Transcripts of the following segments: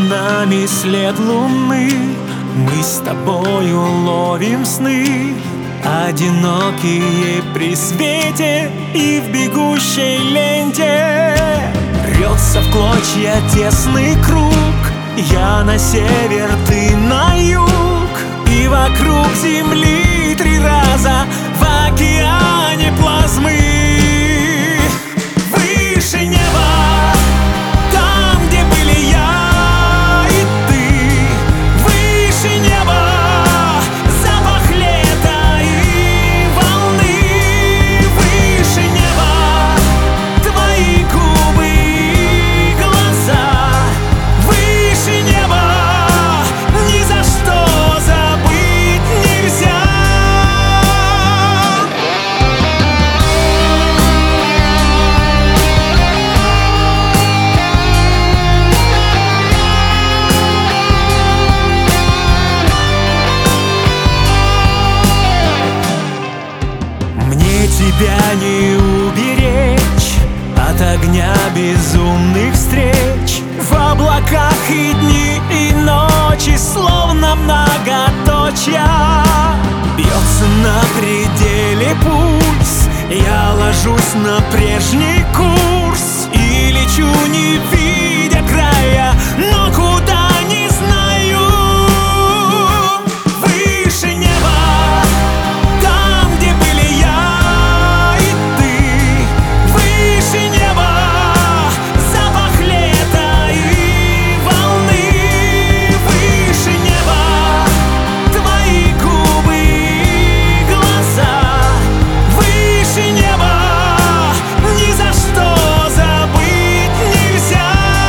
нами след луны, мы с тобою ловим сны, одинокие при свете и в бегущей ленте. Рвется в клочья тесный круг, я на север, ты на юг, и вокруг земли 3 раза в океане плазмы. Выше неба, там, где были я и ты. Выше неба, запах лета и волны. Выше неба, твои губы и глаза. Выше неба, ни за что забыть нельзя. Мне тебя не уберечь от огня безумных встреч. В облаках и дни, и ночи, словно многоточья. Бьется на пределе пульс, я ложусь на прежний курс и лечу, не видя края, но куда не знаю. Выше неба, там, где были я и ты. Выше неба, запах лета и волны. Выше неба, твои губы и глаза. Выше неба, ни за что забыть нельзя.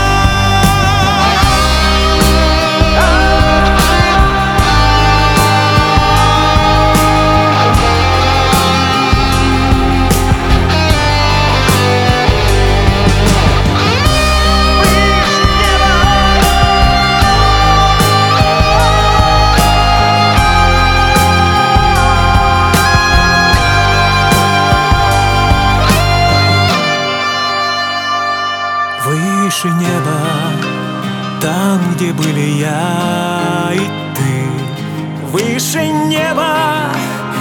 Выше неба, там, где были я и ты. Выше неба,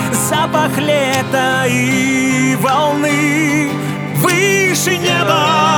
запах лета и волны. Выше неба,